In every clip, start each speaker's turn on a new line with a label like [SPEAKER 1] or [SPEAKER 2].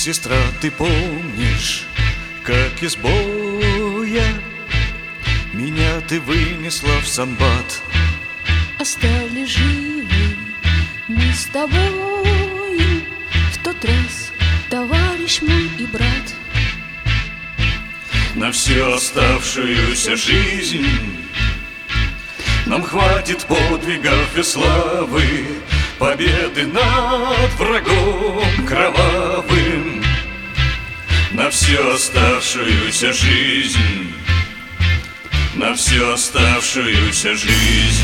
[SPEAKER 1] Сестра, ты помнишь, как из боя меня ты вынесла в самбат?
[SPEAKER 2] Остались живы мы с тобою в тот раз, товарищ мой и брат.
[SPEAKER 1] На всю оставшуюся жизнь нам хватит подвигов и славы, победы над врагом кровавым. На всю оставшуюся жизнь, на всю оставшуюся жизнь.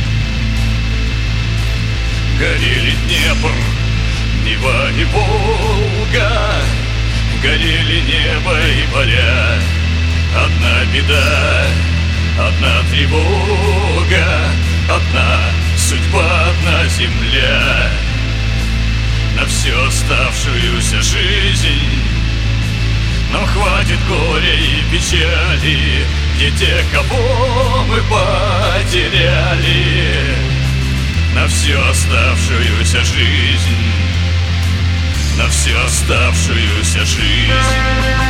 [SPEAKER 1] Горели Днепр, Нева и Волга, горели небо и поля. Одна беда, одна тревога, одна судьба, одна земля. На всю оставшуюся жизнь нам хватит горя и печали, где те, кого мы потеряли. На всю оставшуюся жизнь, на всю оставшуюся жизнь.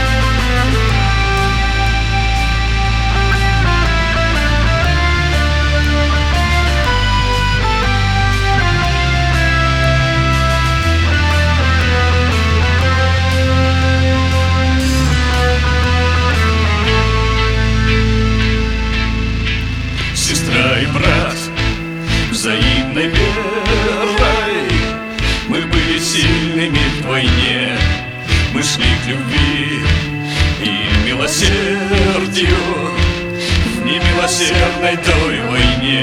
[SPEAKER 1] Сестра и брат, взаимной верой мы были сильными вдвойне. Мы шли к любви и милосердию в немилосердной той войне.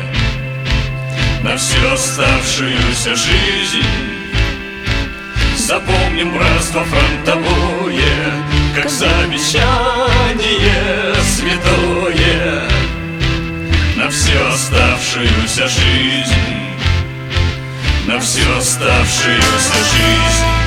[SPEAKER 1] На всю оставшуюся жизнь запомним братство фронтовое, как завещание святое. На всю оставшуюся жизнь, на всю оставшуюся жизнь.